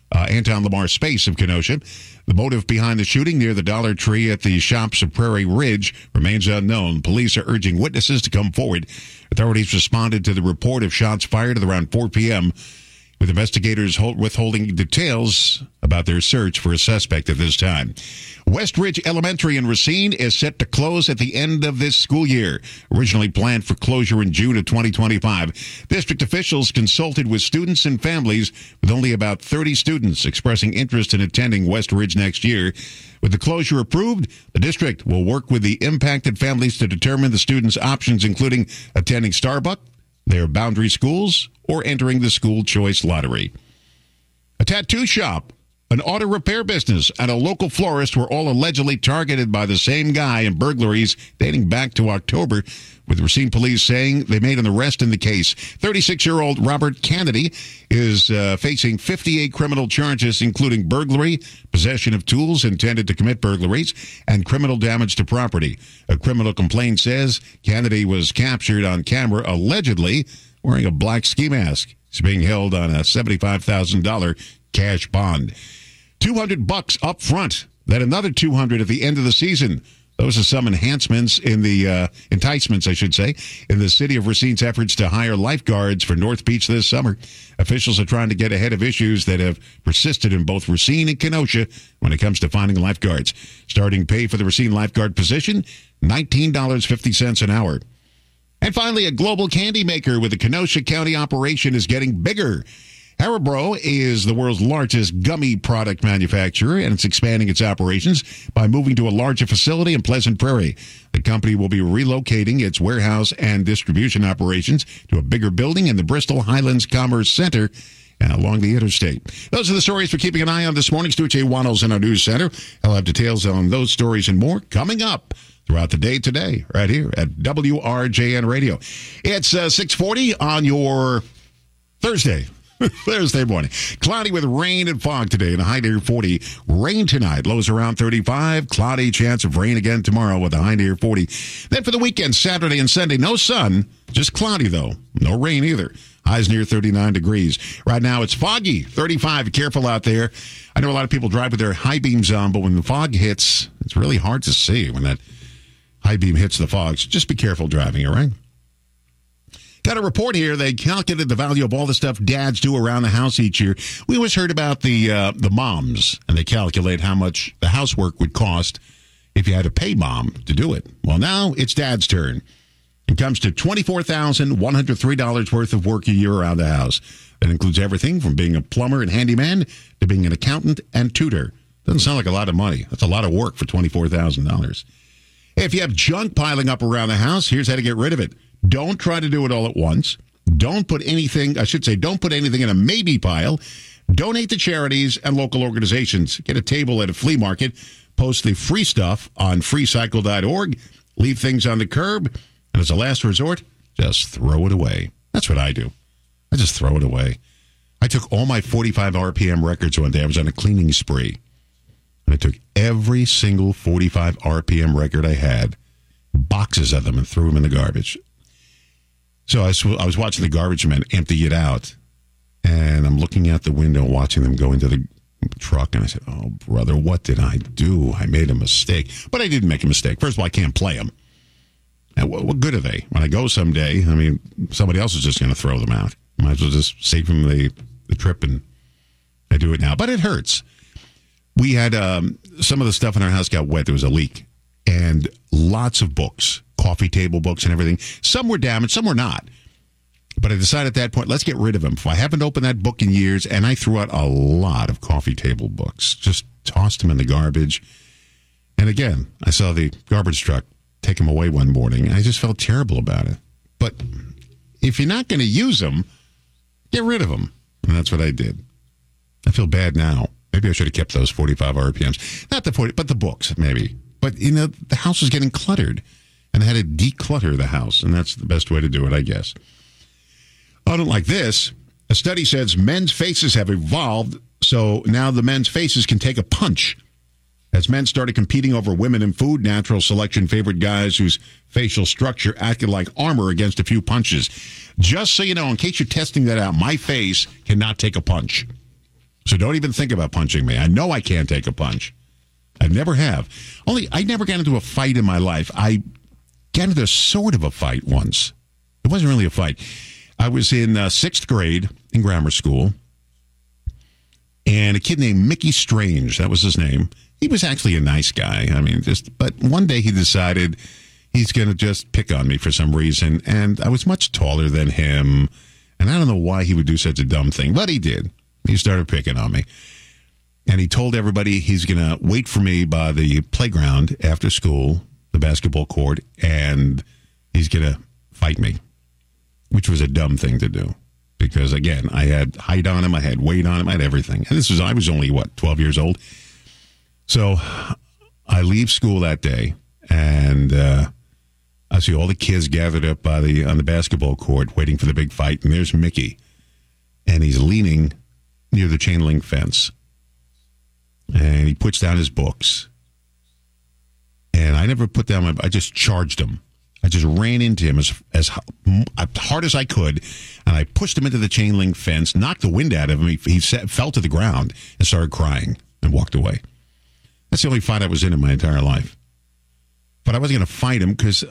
Space of Kenosha. The motive behind the shooting near the Dollar Tree at the shops of Prairie Ridge remains unknown. Police are urging witnesses to come forward. Authorities responded to the report of shots fired at around 4 p.m., with investigators withholding details about their search for a suspect at this time. Westridge Elementary in Racine is set to close at the end of this school year, originally planned for closure in June of 2025. District officials consulted with students and families, with only about 30 students expressing interest in attending Westridge next year. With the closure approved, the district will work with the impacted families to determine the students' options, including attending Starbuck, their boundary schools, or entering the school choice lottery. A tattoo shop, an auto repair business, and a local florist were all allegedly targeted by the same guy in burglaries dating back to October, with Racine police saying they made an arrest in the case. 36-year-old Robert Kennedy is facing 58 criminal charges, including burglary, possession of tools intended to commit burglaries, and criminal damage to property. A criminal complaint says Kennedy was captured on camera allegedly wearing a black ski mask. He's being held on a $75,000 cash bond. $200 up front, then another $200 at the end of the season. Those are some enhancements in the enticements, I should say, in the city of Racine's efforts to hire lifeguards for North Beach this summer. Officials are trying to get ahead of issues that have persisted in both Racine and Kenosha when it comes to finding lifeguards. Starting pay for the Racine lifeguard position, $19.50 an hour. And finally, a global candy maker with a Kenosha County operation is getting bigger. Haribo is the world's largest gummy product manufacturer, and it's expanding its operations by moving to a larger facility in Pleasant Prairie. The company will be relocating its warehouse and distribution operations to a bigger building in the Bristol Highlands Commerce Center along the interstate. Those are the stories we're keeping an eye on this morning. Stu J. Waddell's in our news center. I'll have details on those stories and more coming up throughout the day today, right here at WRJN Radio. It's 6:40 on your Thursday morning. Cloudy with rain and fog today and a high near 40. Rain tonight, lows around 35. Cloudy, chance of rain again tomorrow with a high near 40. Then for the weekend, Saturday and Sunday, no sun, just cloudy though. No rain either. Highs near 39 degrees. Right now it's foggy, 35. Careful out there. I know a lot of people drive with their high beams on, but when the fog hits, it's really hard to see when that high beam hits the fog. So just be careful driving, all right? Got a report here. They calculated the value of all the stuff dads do around the house each year. We always heard about the moms, and they calculate how much the housework would cost if you had to pay mom to do it. Well, now it's dad's turn. It comes to $24,103 worth of work a year around the house. That includes everything from being a plumber and handyman to being an accountant and tutor. Doesn't sound like a lot of money. That's a lot of work for $24,000. If you have junk piling up around the house, here's how to get rid of it. Don't try to do it all at once. Don't put anything in a maybe pile. Donate to charities and local organizations. Get a table at a flea market. Post the free stuff on freecycle.org. Leave things on the curb. And as a last resort, just throw it away. That's what I do. I just throw it away. I took all my 45 RPM records one day. I was on a cleaning spree. And I took every single 45 RPM record I had, boxes of them, and threw them in the garbage. So I was watching the garbage men empty it out, and I'm looking out the window watching them go into the truck, and I said, oh, brother, what did I do? I made a mistake. But I didn't make a mistake. First of all, I can't play them. And what good are they? When I go someday, I mean, somebody else is just going to throw them out. Might as well just save them the trip, and I do it now. But it hurts. We had some of the stuff in our house got wet. There was a leak. And lots of books, coffee table books and everything. Some were damaged, some were not. But I decided at that point, let's get rid of them. If I haven't opened that book in years, and I threw out a lot of coffee table books, just tossed them in the garbage. And again, I saw the garbage truck take them away one morning, and I just felt terrible about it. But if you're not going to use them, get rid of them. And that's what I did. I feel bad now. Maybe I should have kept those 45 RPMs. Not the 40, but the books, maybe. But, you know, the house was getting cluttered, and I had to declutter the house, and that's the best way to do it, I guess. I don't like this. A study says men's faces have evolved, so now the men's faces can take a punch. As men started competing over women in food, natural selection favored guys whose facial structure acted like armor against a few punches. Just so you know, in case you're testing that out, my face cannot take a punch. So don't even think about punching me. I know I can't take a punch. I never have. I never got into a fight in my life. I got into sort of a fight once. It wasn't really a fight. I was in 6th grade in grammar school, and a kid named Mickey Strange, that was his name. He was actually a nice guy. But one day he decided he's going to just pick on me for some reason, and I was much taller than him, and I don't know why he would do such a dumb thing, but he did. He started picking on me. And he told everybody he's going to wait for me by the playground after school, the basketball court, and he's going to fight me, which was a dumb thing to do. Because, again, I had height on him, I had weight on him, I had everything. And I was only, 12 years old? So I leave school that day, and I see all the kids gathered up on the basketball court waiting for the big fight, and there's Mickey. And he's leaning near the chain link fence. And he puts down his books. And I never put down I just charged him. I just ran into him as hard as I could, and I pushed him into the chain link fence, knocked the wind out of him. He fell to the ground and started crying and walked away. That's the only fight I was in my entire life. But I wasn't going to fight him because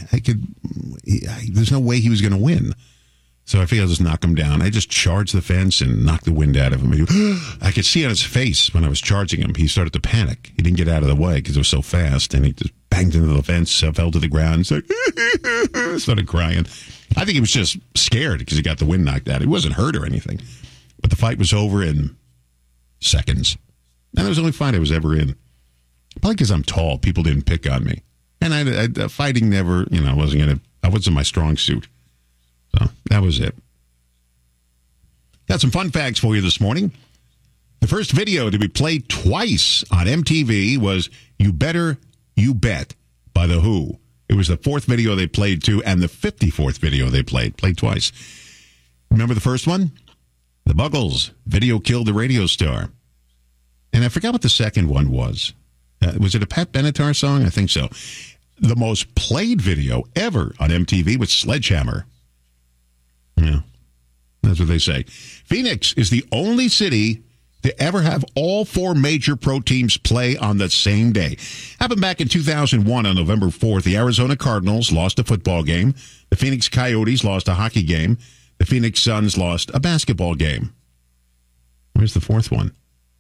there's no way he was going to win. So I figured I'll just knock him down. I just charged the fence and knocked the wind out of him. I could see on his face when I was charging him, he started to panic. He didn't get out of the way because it was so fast, and he just banged into the fence, fell to the ground, started crying. I think he was just scared because he got the wind knocked out. He wasn't hurt or anything. But the fight was over in seconds. And it was the only fight I was ever in. Probably because I'm tall, people didn't pick on me. And fighting never, I wasn't my strong suit. So that was it. Got some fun facts for you this morning. The first video to be played twice on MTV was You Better, You Bet by The Who. It was the fourth video they played too, and the 54th video they played twice. Remember the first one? The Buggles, Video Killed the Radio Star. And I forgot what the second one was. Was it a Pat Benatar song? I think so. The most played video ever on MTV was Sledgehammer. Yeah, that's what they say. Phoenix is the only city to ever have all four major pro teams play on the same day. Happened back in 2001 on November 4th. The Arizona Cardinals lost a football game. The Phoenix Coyotes lost a hockey game. The Phoenix Suns lost a basketball game. Where's the fourth one?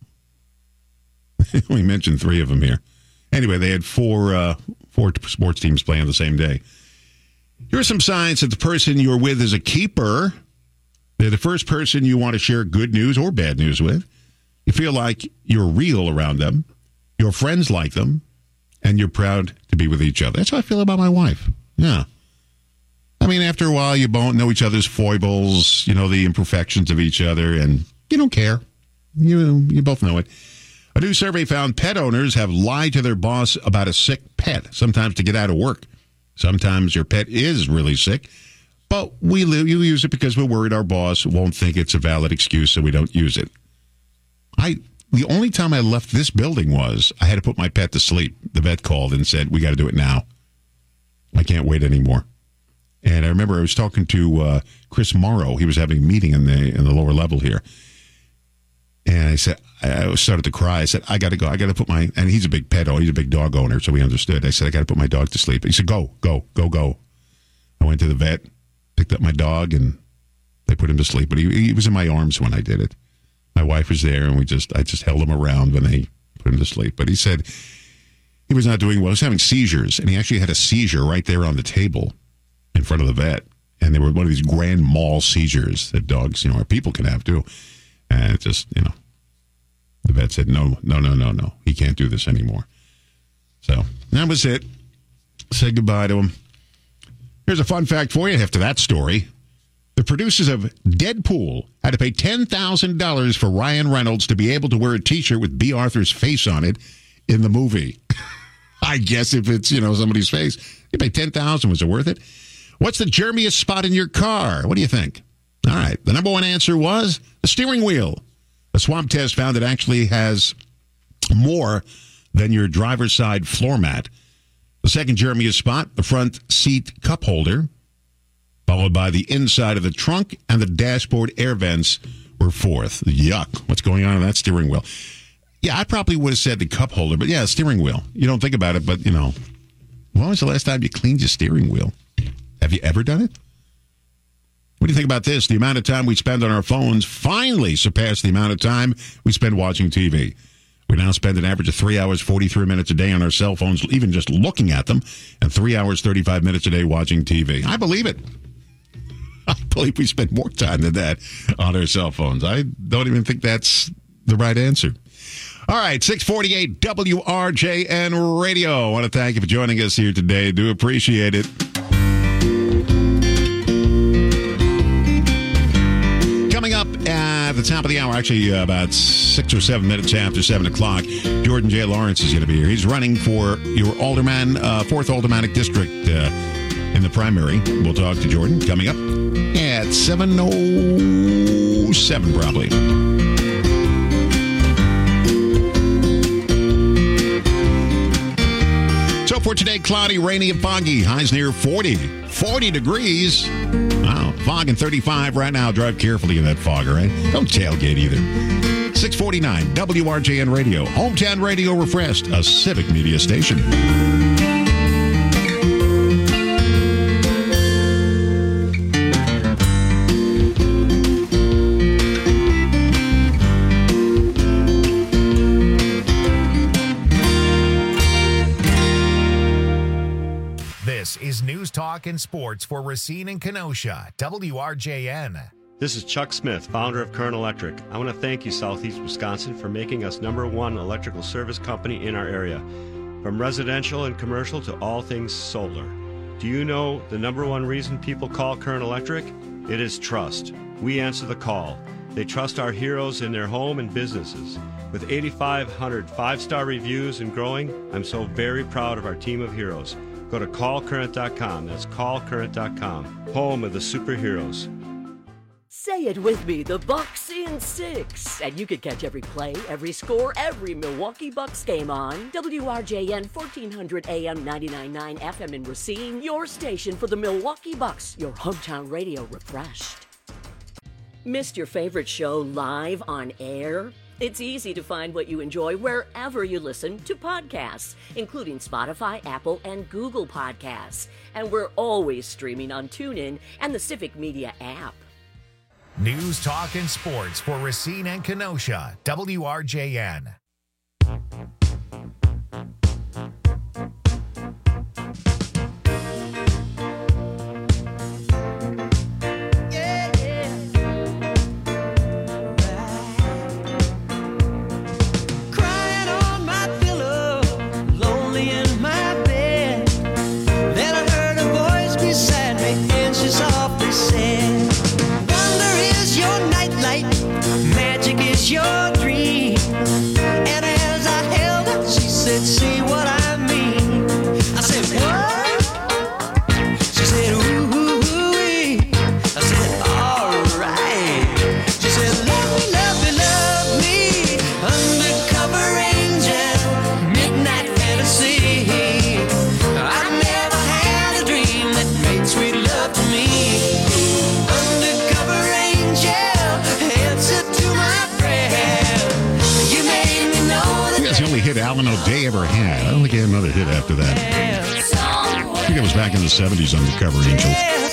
We mentioned three of them here. Anyway, they had four sports teams playing on the same day. Here are some signs that the person you're with is a keeper. They're the first person you want to share good news or bad news with. You feel like you're real around them. Your friends like them. And you're proud to be with each other. That's how I feel about my wife. Yeah. I mean, after a while, you both know each other's foibles, the imperfections of each other, and you don't care. You both know it. A new survey found pet owners have lied to their boss about a sick pet, sometimes to get out of work. Sometimes your pet is really sick, but you use it because we're worried our boss won't think it's a valid excuse, so we don't use it. The only time I left this building was I had to put my pet to sleep. The vet called and said, we got to do it now. I can't wait anymore. And I remember I was talking to Chris Morrow. He was having a meeting in the lower level here. And I said, I started to cry. I said, I got to go. I got to put my, and he's a big pet owner. He's a big dog owner, so we understood. I said, I got to put my dog to sleep. He said, go. I went to the vet, picked up my dog, and they put him to sleep. But he was in my arms when I did it. My wife was there, and I just held him around when they put him to sleep. But he said he was not doing well. He was having seizures, and he actually had a seizure right there on the table in front of the vet. And they were one of these grand mal seizures that dogs, or people can have too. And it just, the vet said, no. He can't do this anymore. So that was it. Said goodbye to him. Here's a fun fact for you after that story. The producers of Deadpool had to pay $10,000 for Ryan Reynolds to be able to wear a T-shirt with B. Arthur's face on it in the movie. I guess if it's, somebody's face, you pay $10,000. Was it worth it? What's the germiest spot in your car? What do you think? All right. The number one answer was the steering wheel. A swab test found it actually has more than your driver's side floor mat. The second germiest spot, the front seat cup holder, followed by the inside of the trunk, and the dashboard air vents were fourth. Yuck. What's going on in that steering wheel? Yeah, I probably would have said the cup holder, but yeah, steering wheel. You don't think about it, but, when was the last time you cleaned your steering wheel? Have you ever done it? What do you think about this? The amount of time we spend on our phones finally surpassed the amount of time we spend watching TV. We now spend an average of 3 hours, 43 minutes a day on our cell phones, even just looking at them, and 3 hours, 35 minutes a day watching TV. I believe it. I believe we spend more time than that on our cell phones. I don't even think that's the right answer. All right, 648 WRJN Radio. I want to thank you for joining us here today. Do appreciate it. Coming up at the top of the hour, actually about 6 or 7 minutes after 7 o'clock, Jordan J. Lawrence is going to be here. He's running for your alderman, 4th Aldermanic District in the primary. We'll talk to Jordan coming up at 7:07 probably. So for today, cloudy, rainy, and foggy. Highs near 40. 40 degrees. Wow. Fog and 35 right now. Drive carefully in that fog, all right? Don't tailgate either. 649 WRJN Radio. Hometown Radio Refreshed, a civic media station. Talkin' Sports for Racine and Kenosha, WRJN. This is Chuck Smith, founder of Current Electric. I want to thank you, Southeast Wisconsin, for making us #1 electrical service company in our area. From residential and commercial to all things solar. Do you know the #1 reason people call Current Electric? It is trust. We answer the call. They trust our heroes in their home and businesses. With 8,500 five-star reviews and growing, I'm so very proud of our team of heroes. Go to callcurrent.com. That's callcurrent.com. Home of the superheroes. Say it with me, the Bucks in 6. And you can catch every play, every score, every Milwaukee Bucks game on WRJN 1400 AM 99.9 FM in Racine, your station for the Milwaukee Bucks, your hometown radio refreshed. Missed your favorite show live on air? It's easy to find what you enjoy wherever you listen to podcasts, including Spotify, Apple, and Google Podcasts. And we're always streaming on TuneIn and the Civic Media app. News, talk, and sports for Racine and Kenosha, WRJN. Your dream. And as I held her, she said, see what I mean. I said, what? She said, ooh-wee. I said, all right. She said, love me, love me, love me. Undercover angel, midnight fantasy. I never had a dream that made sweet love to me. Undercover angel, answer to my the only hit Alan O'Day ever had. I don't think he had another hit after that. I think it was back in the 70s, Undercover Angel.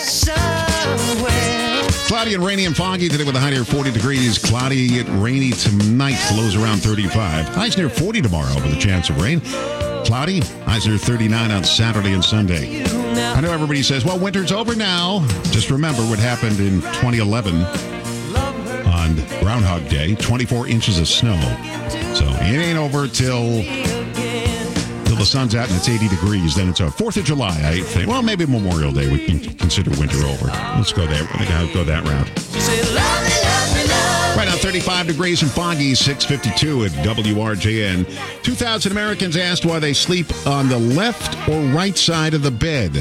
Cloudy and rainy and foggy today with a high near 40 degrees. Cloudy and rainy tonight, lows around 35. Highs near 40 tomorrow with a chance of rain. Cloudy, highs near 39 on Saturday and Sunday. I know everybody says, well, winter's over now. Just remember what happened in 2011 on Groundhog Day. 24 inches of snow. So it ain't over till the sun's out and it's 80 degrees. Then it's a 4th of July, I think. Well, maybe Memorial Day we can consider winter over. Let's go there. I think I'll go that route. Right now, 35 degrees and foggy, 6:52 at WRJN. 2,000 Americans asked why they sleep on the left or right side of the bed.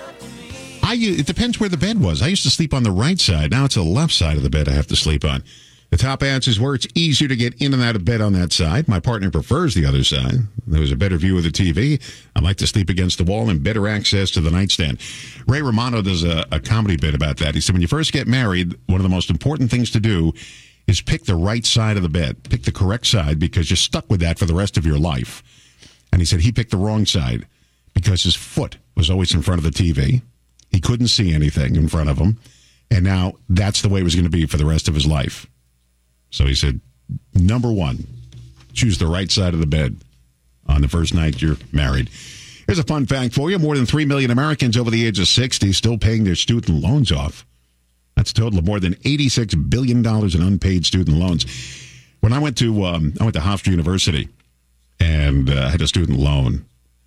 It depends where the bed was. I used to sleep on the right side. Now it's the left side of the bed I have to sleep on. The top answers were it's easier to get in and out of bed on that side. My partner prefers the other side. There was a better view of the TV. I like to sleep against the wall and better access to the nightstand. Ray Romano does a comedy bit about that. He said when you first get married, one of the most important things to do is pick the right side of the bed. Pick the correct side because you're stuck with that for the rest of your life. And he said he picked the wrong side because his foot was always in front of the TV. He couldn't see anything in front of him. And now that's the way it was going to be for the rest of his life. So he said, number one, choose the right side of the bed on the first night you're married. Here's a fun fact for you. More than 3 million Americans over the age of 60 still paying their student loans off. That's a total of more than $86 billion in unpaid student loans. When I went to Hofstra University and had a student loan,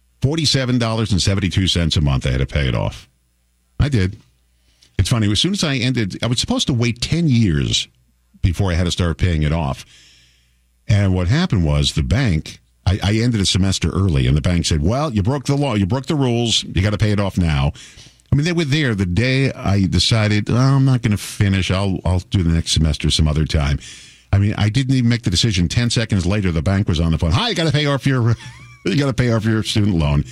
$47.72 a month I had to pay it off. I did. It's funny. As soon as I ended, I was supposed to wait 10 years before I had to start paying it off. And what happened was the bank, I ended a semester early, and the bank said, well, you broke the law. You broke the rules. You got to pay it off now. I mean, they were there the day I decided, I'm not going to finish. I'll do the next semester some other time. I mean, I didn't even make the decision. 10 seconds later, the bank was on the phone. Hi, you got to pay off your student loan.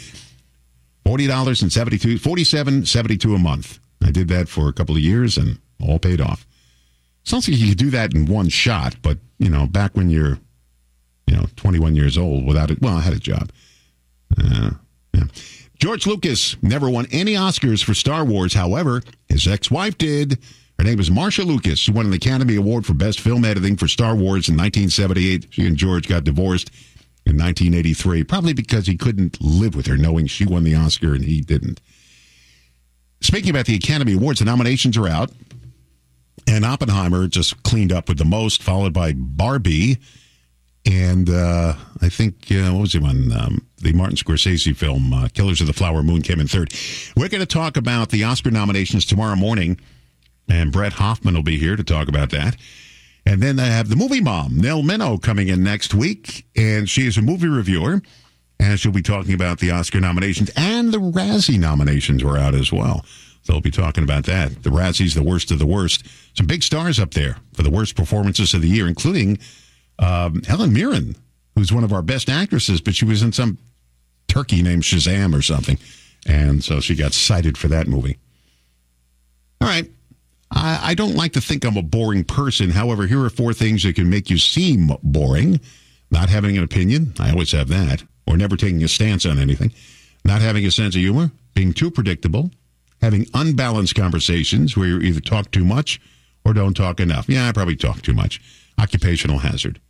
$47.72 a month. I did that for a couple of years and all paid off. Sounds like you could do that in one shot, but, back when you're, 21 years old without it. Well, I had a job. Yeah. George Lucas never won any Oscars for Star Wars. However, his ex-wife did. Her name is Marcia Lucas, who won an Academy Award for Best Film Editing for Star Wars in 1978. She and George got divorced in 1983, probably because he couldn't live with her knowing she won the Oscar and he didn't. Speaking about the Academy Awards, the nominations are out. And Oppenheimer just cleaned up with the most, followed by Barbie. And I think, what was the one? The Martin Scorsese film, Killers of the Flower Moon, came in third. We're going to talk about the Oscar nominations tomorrow morning. And Brett Hoffman will be here to talk about that. And then I have the movie mom, Nell Minow, coming in next week. And she is a movie reviewer. And she'll be talking about the Oscar nominations. And the Razzie nominations were out as well. So we'll be talking about that. The Razzies, the worst of the worst. Some big stars up there for the worst performances of the year, including Helen Mirren, who's one of our best actresses, but she was in some turkey named Shazam or something. And so she got cited for that movie. All right. I don't like to think I'm a boring person. However, here are 4 things that can make you seem boring. Not having an opinion. I always have that. Or never taking a stance on anything. Not having a sense of humor. Being too predictable. Having unbalanced conversations where you either talk too much or don't talk enough. Yeah, I probably talk too much. Occupational hazard.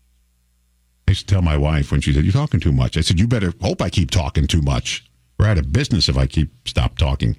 I used to tell my wife when she said, "You're talking too much." I said, "You better hope I keep talking too much. We're out of business if I stop talking."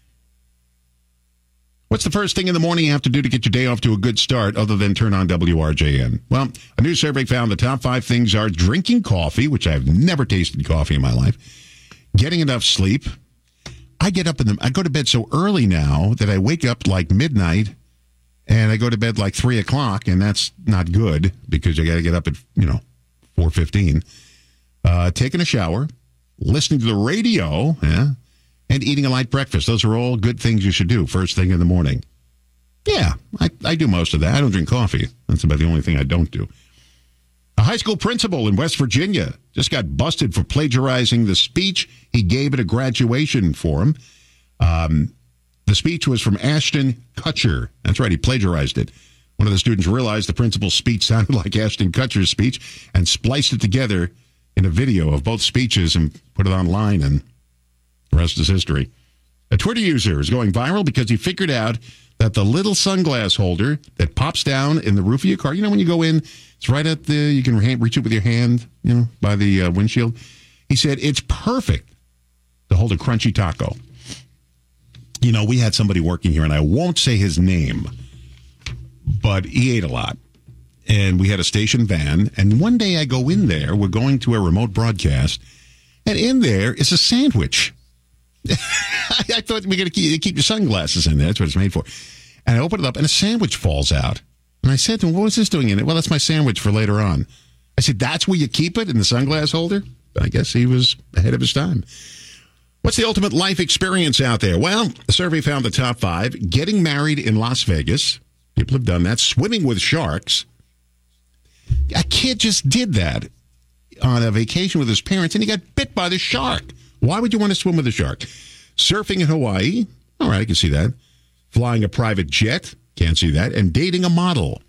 What's the first thing in the morning you have to do to get your day off to a good start other than turn on WRJN? Well, a new survey found the top 5 things are drinking coffee, which I've never tasted coffee in my life, getting enough sleep. I go to bed so early now that I wake up like midnight and I go to bed like 3 o'clock, and that's not good because I got to get up at, 4:15. Taking a shower, listening to the radio, and eating a light breakfast. Those are all good things you should do first thing in the morning. Yeah, I do most of that. I don't drink coffee. That's about the only thing I don't do. A high school principal in West Virginia just got busted for plagiarizing the speech he gave at a graduation forum. The speech was from Ashton Kutcher. That's right, he plagiarized it. One of the students realized the principal's speech sounded like Ashton Kutcher's speech and spliced it together in a video of both speeches and put it online, and the rest is history. A Twitter user is going viral because he figured out that the little sunglass holder that pops down in the roof of your car, when you go in, it's right at you can reach it with your hand, by the windshield. He said it's perfect to hold a crunchy taco. We had somebody working here, and I won't say his name, but he ate a lot. And we had a station van, and one day I go in there, we're going to a remote broadcast, and in there is a sandwich. I thought we're going to keep your sunglasses in there. That's what it's made for. And I open it up, and a sandwich falls out. And I said to him, "What was this doing in it?" "Well, that's my sandwich for later on." I said, "That's where you keep it, in the sunglass holder?" I guess he was ahead of his time. What's the ultimate life experience out there? Well, the survey found the top 5. Getting married in Las Vegas. People have done that. Swimming with sharks. A kid just did that on a vacation with his parents, and he got bit by the shark. Why would you want to swim with a shark? Surfing in Hawaii. All right, I can see that. Flying a private jet. Can't see that. And dating a model.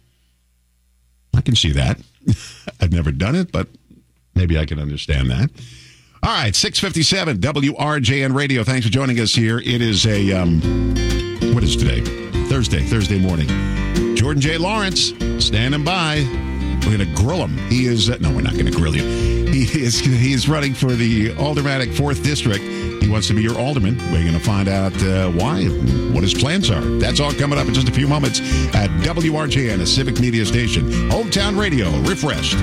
I can see that. I've never done it, but maybe I can understand that. All right, 6:57, WRJN Radio. Thanks for joining us here. It is what is today? Thursday morning. Jordan J. Lawrence, standing by. We're going to grill him. He is, no, we're not going to grill you. He is running for the Aldermanic 4th District. He wants to be your alderman. We're going to find out why, what his plans are. That's all coming up in just a few moments at WRJN, a civic media station. Hometown radio, refreshed.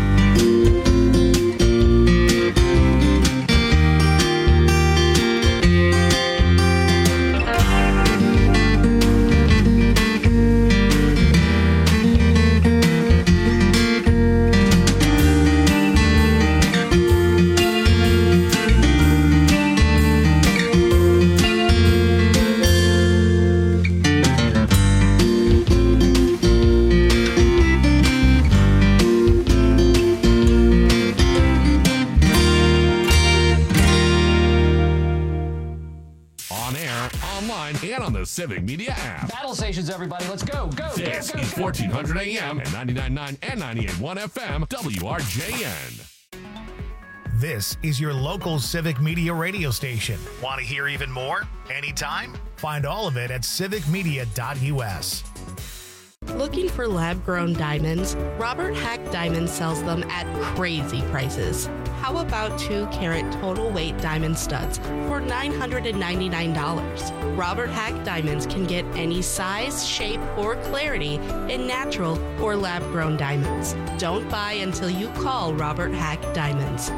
Civic Media app. Battle stations, everybody. Let's go. This is 1400 AM and 99.9 and 98.1 FM, WRJN. This is your local civic media radio station. Want to hear even more? Anytime? Find all of it at civicmedia.us. Looking for lab-grown diamonds? Robert Hack Diamonds sells them at crazy prices. How about 2-carat total weight diamond studs for $999? Robert Hack Diamonds can get any size, shape, or clarity in natural or lab-grown diamonds. Don't buy until you call Robert Hack Diamonds.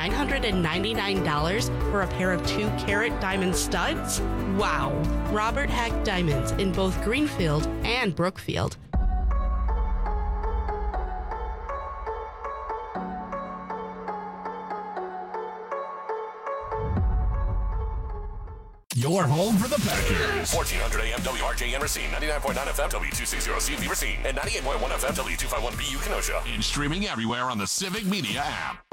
$999 for a pair of 2-carat diamond studs? Wow! Robert Hack Diamonds in both Greenfield and Brookfield. Your home for the Packers. 1400 AM WRJN Racine, 99.9 FM W260CV Racine, and 98.1 FM W251BU Kenosha. And streaming everywhere on the Civic Media app.